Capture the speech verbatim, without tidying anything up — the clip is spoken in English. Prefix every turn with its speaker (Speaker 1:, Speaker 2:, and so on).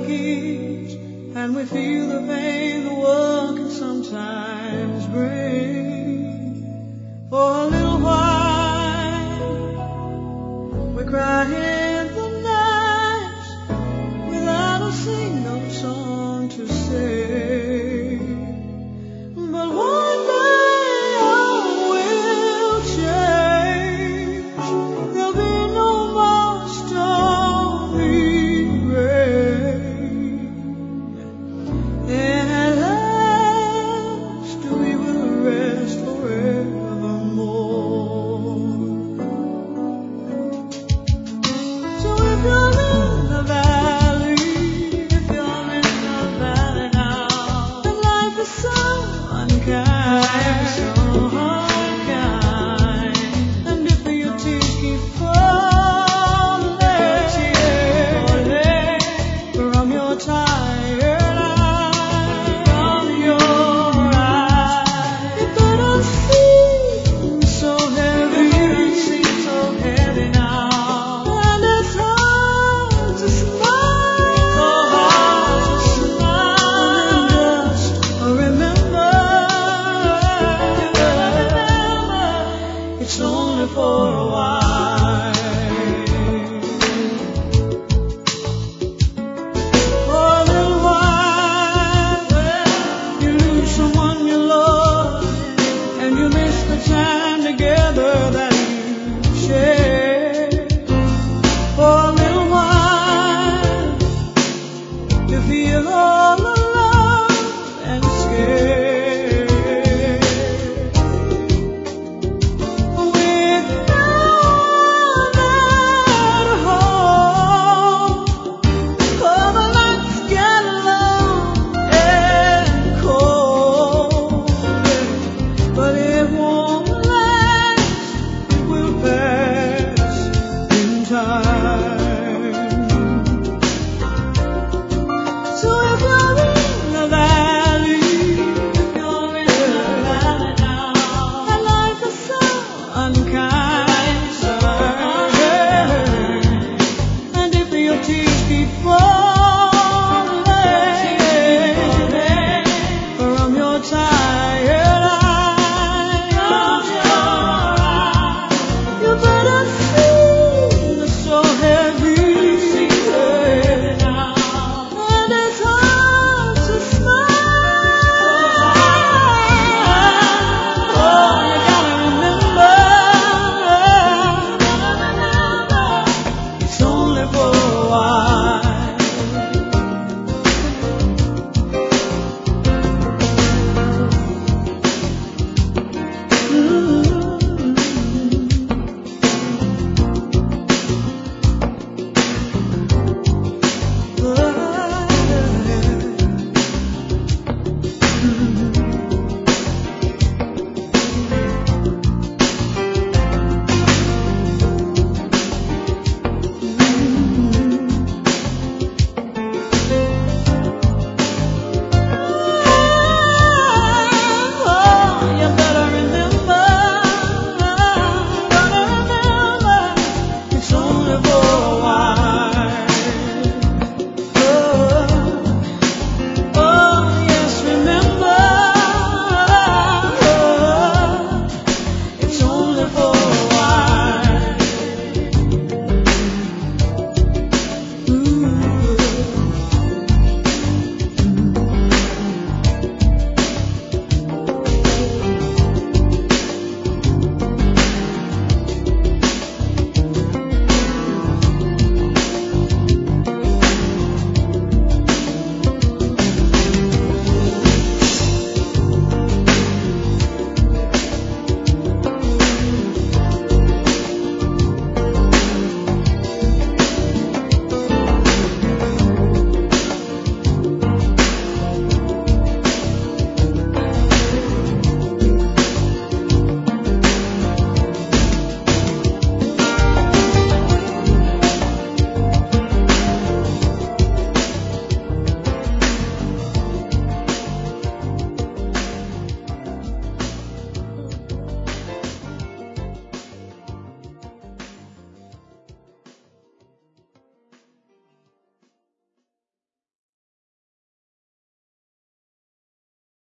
Speaker 1: heat, and we feel the pain the world can sometimes bring. For a little while, we cry in the night without a single song to sing. But one day all will change. There'll be no more stormy rain, and at last we will rest forevermore. So if you're in the valley, if you're in the valley now, and life is so unkind, so unkind, and if your tears keep falling, falling from your tired eyes, from your eyes, it don't seem so heavy, it don't seem so heavy now, and it's hard to smile, so hard to smile, just remember, remember, it's only for a while. For a little while, you lose someone you love, and you miss the time together that you shared. For a little while, you feel all alone and scared, with no one at home. Oh, the nights get long and cold, but it won't last, it will pass in time. So if you're in the valley, if you're in the valley now, and life is so unkind, so unkind, and if your tears keep falling,